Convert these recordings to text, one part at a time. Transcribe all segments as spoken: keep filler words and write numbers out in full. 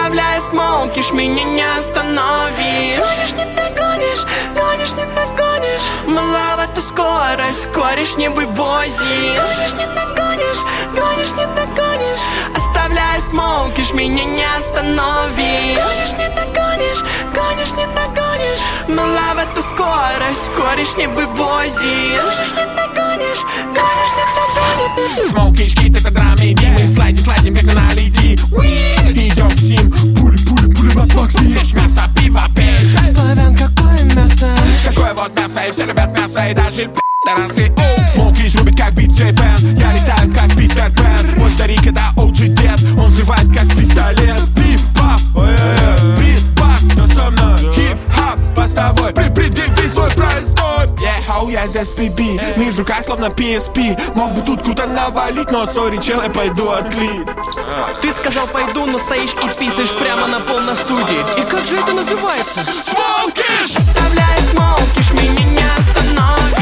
Оставляя смокиш, меня не остановишь. Гонишь, не догонишь, гонишь, не догонишь. Мала в эту скорость, скоришь не вывозишь. Гонишь, не догонишь, гонишь, не догонишь. Оставляя смокиш, меня не остановишь. Гонишь, не догонишь, гонишь, не догонишь. Мала в эту скорость, скоришь не вывозишь. Гонишь, не догонишь, гонишь, не догонишь. Смокиш, кит, это драмеди. Мы слайдим, слайдим, как на леди. Идем к сим, пули, пули, пули в боксе. Ешь мясо, пиво, пей. Славян, какое мясо? Какое вот мясо, и все любят мясо, и даже пи***росы. Смокиш любит как биджей Пен. Я летаю как Питер Пен. Мой старик это о джи дед. Он взрывает как пистолет. Пип-пап, бит-пап, но со мной хип-хап постовой. Предъяви свой простой. Yeah, я здесь пи би. Мир в руках словно пи эс пи. Мог бы тут круто навалить, но сори, чел, я пойду отлить. Ты сказал пойду, но стоишь и писаешь прямо на пол на студии. И как же это называется? Смокиш! Оставляя смокиш, меня не остановишь.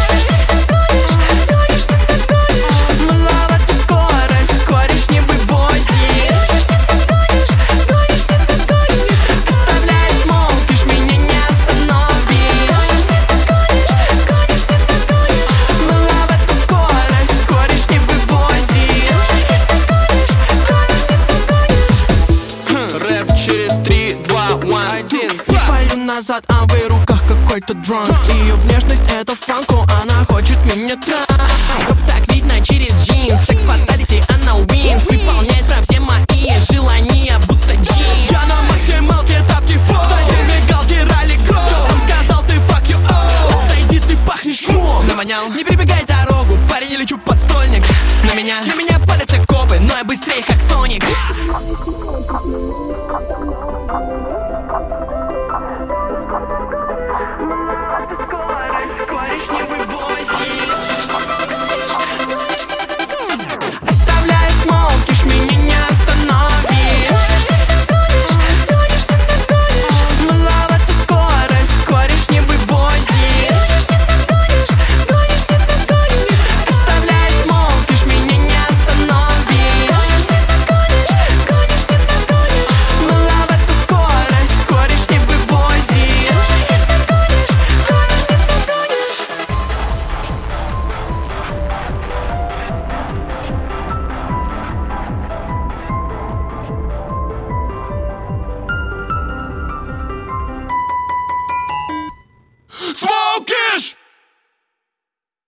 Мала в эту скорость, скоришь не вывозишь. Оставляя смокиш, меня не остановишь. Мала в эту скорость, скоришь не вывозишь. Рэп через три, два, один. Я палю назад, а в ее руках какой-то дранк. Ее внешность это фанку, она хочет меня трахать. Чтоб так видно через джинс, секс фаталити, она wins. Выполняет